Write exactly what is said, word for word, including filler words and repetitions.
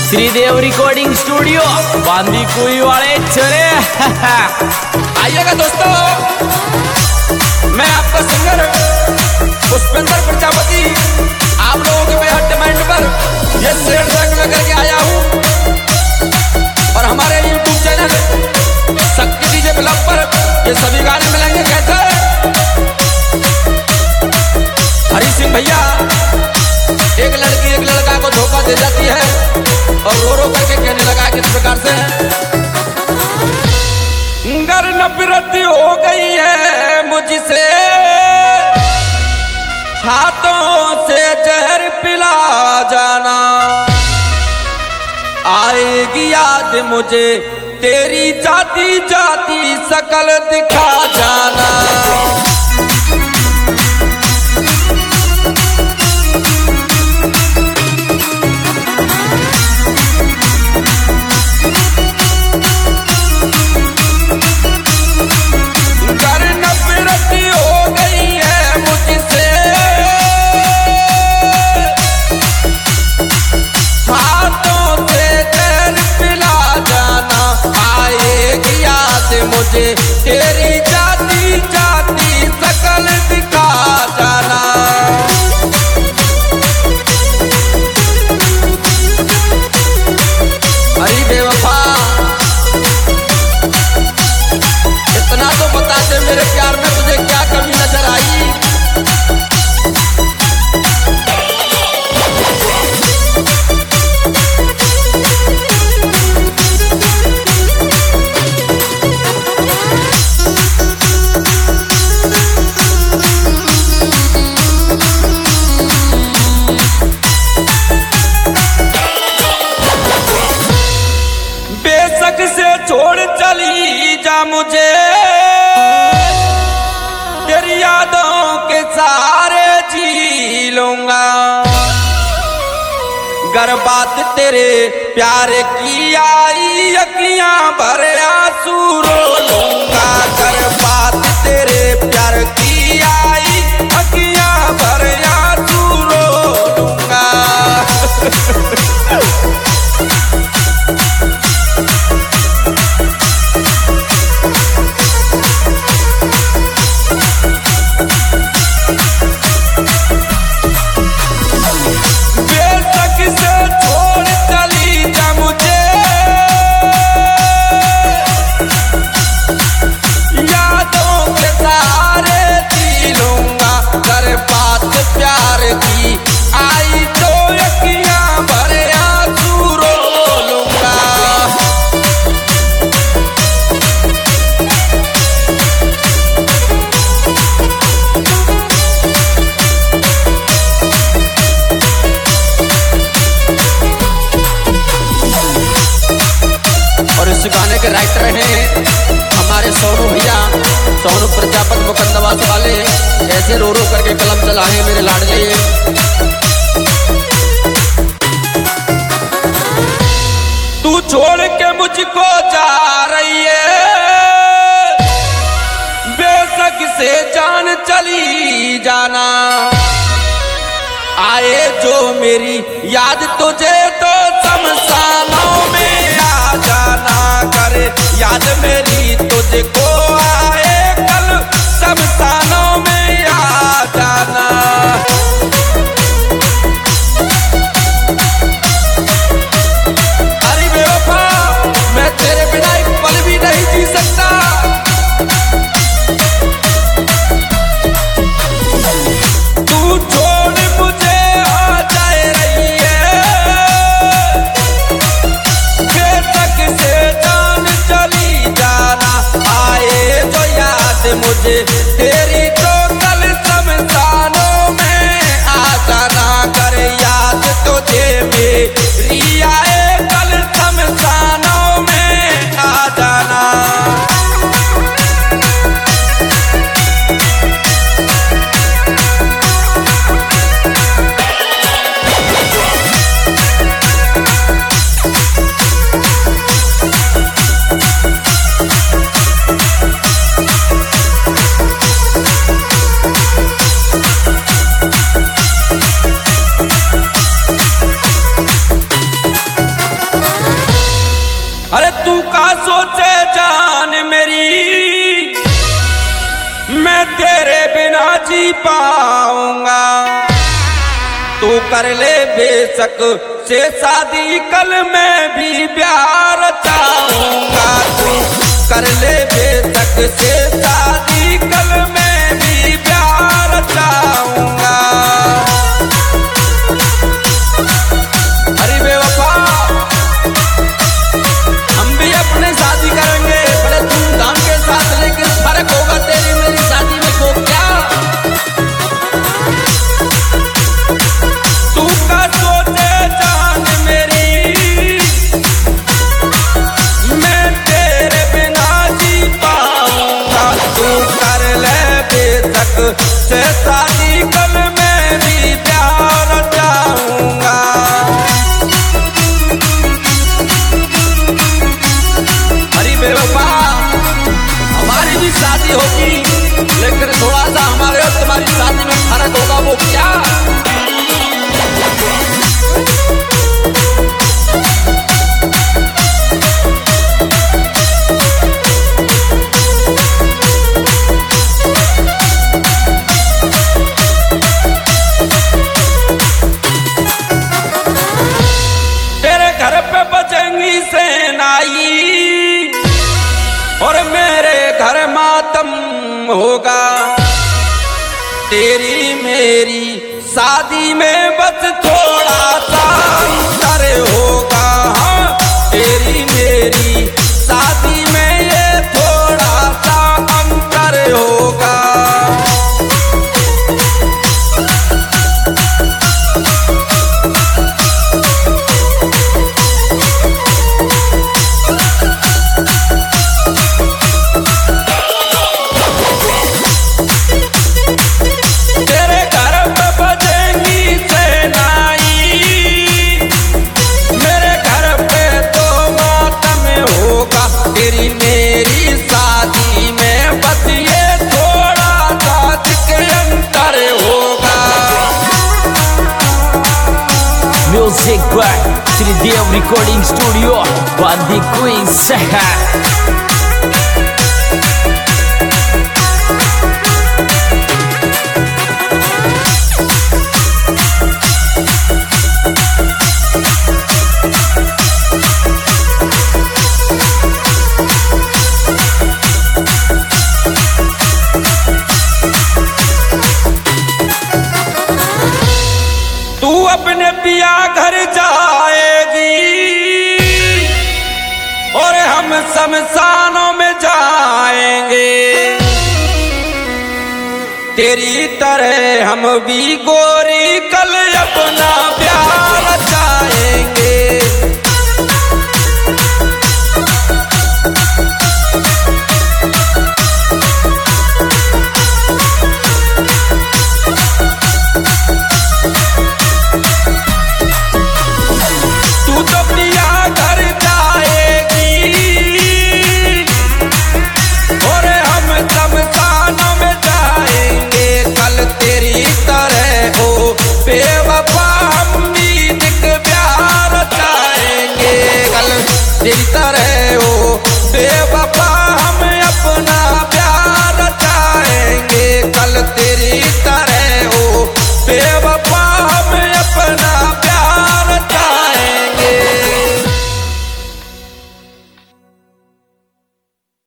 Shridev recording studio बांदी कुई वाले चले। आइएगा दोस्तों, मैं आपका सिंगर पुष्पेंद्र प्रजापति आप लोगों के मैं डिमांड पर ये शेर संग में करके आया हूँ और हमारे YouTube channel Shakti DJ club पर ये सभी गाने मिलेंगे। कैसे हरी सिंह भैया, एक लड़की एक लड़का को धोखा दे जाती है और रो रो करके कहने लगा किस प्रकार से, गर नफरत हो गई है मुझसे, हाथों से जहर पिला जाना, आएगी याद मुझे तेरी जाती जाती शकल दिखा जाना। मुझे तेरी जाती जाती शकल दिखा जाना। अरे बेवफा, इतना तो बता दे मेरे प्यार में तुझे क्या कमी नजर आई। से छोड़ चली जा मुझे, तेरी यादों के सारे जी लूंगा, गर बात तेरे प्यार की आई अखियां भर आंसू रो लूंगा, गर बात तेरे प्यार की आई अखियां भर आंसू रो लूंगा। इस गाने के राइटर हैं हमारे सोनू भैया, सोनू प्रजापति मुकंदवास वाले। ऐसे रो रो करके कलम चलाए मेरे लाडले। तू छोड़ के मुझको जा रही है, बेशक से जान चली जाना, आए जो मेरी याद तुझे तो शमशानों में आ जाना, करे याद मेरी तुझको आए कल शमशानों में आ जाना। अरे बेवफा, मैं तेरे बिना एक पल भी नहीं जी सकता। तू छोड़ मुझे आ जाए रही है, जी पाऊंगा। तू कर ले बेशक से शादी, कल मैं भी प्यार चाहूंगा। तू कर ले बेशक से शादी, कल मैं भी प्यार चाहूंगा। अरे बेवफा, हम भी अपने शादी करेंगे बड़े धूमधाम के साथ, लेकिन फर्क होगा तेरी मेरी शादी में को क्या। तू का सोचे जान मेरी, मैं तेरे बिना जी पाऊंगा। तू कर ले बेशक से शादी, कल मैं भी प्यार चाहूंगा। अरे बेवफा, हमारी भी शादी होगी, लेकिन थोड़ा सा हमारे और तुम्हारी शादी में फर्क होगा, वो क्या। तेरे घर पे बचेंगी सेनाई और मेरे घर मातम होगा। तेरी मेरी शादी में बस थोड़ा सा अंतर होगा। हाँ, तेरी मेरी शादी में ये थोड़ा सा अंतर होगा। तेरे घर पे बजेंगी सेनाई, मेरे घर पे तो मातम होगा। तेरी मेरी शादी में बस ये थोड़ा सा के अंतर होगा। Music by Sridev Recording Studio, Bandi Queens. तू अपने पिया घर जाएगी और हम शमशानों में जाएंगे। तेरी तरह हम भी गोरी कल अपना